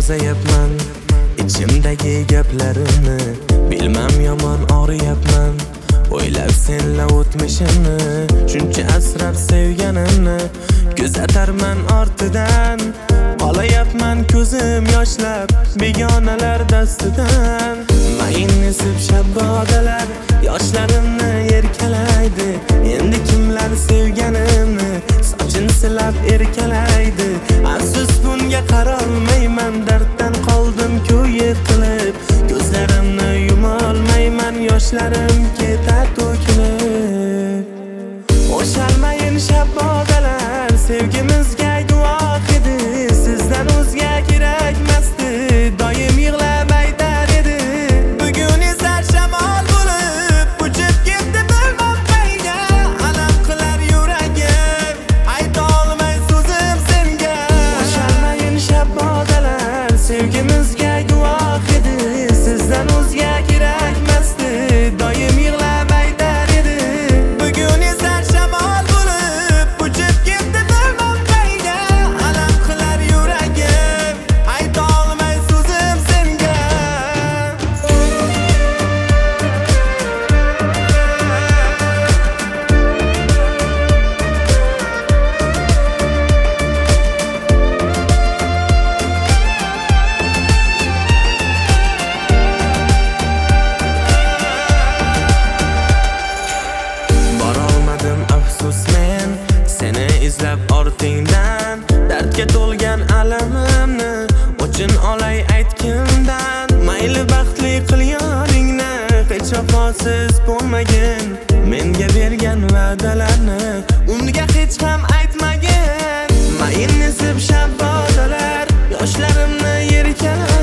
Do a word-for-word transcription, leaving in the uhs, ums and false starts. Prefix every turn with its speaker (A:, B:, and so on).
A: yozayapman ichimdagi gaplarimni, bilmam yomon og'riyapman. O'ylab senla o'tmishimni, shuncha asrab sevganimni kuzatarman ortidan. Qolayapman ko'zim yoshlab begonalar dastidan. Mayin nesib shabbodalar yoshlarimni erkalaydi. Endi kimlar sevganimni sochini silab erkalaydi. Afsus bunga qarolmayman, darddan qoldim-ku yiqilib. Ko'zlarimni yumolmayman, yoshlarim ketar to'kilib. O'shalmayin shabbodalar sevgimizga guvoh edi. Sizdan o'zga kerakmasdi, doim yig'lab aytar edi. Bugun esa shamol bo'lib uchib ketdi bilmam qayga. Alam qilar yuragim, ayta olmay so'zim senga. O'shalmayin shabbodalar sevgimizga guvoh edi. Sizdan o'zga kerakmasdi, doim yig'lab aytar edi. Bugun esa shamol bo'lib uchib ketdi bilmam qayga. Alam qilar yuragim, ayta olmay so'zim senga. Borolmadim afsus men seni izlab ortingdan. Dardga to'lgan alamimni o'chin olay aytgimdan. Mayli baxtli qil yoringni, hech vafosiz bo'lmagin. Menga bergan va'dalarni unga hech ham aytmagin. Mayin nesib shabbodalar yoshlarimni yerkalar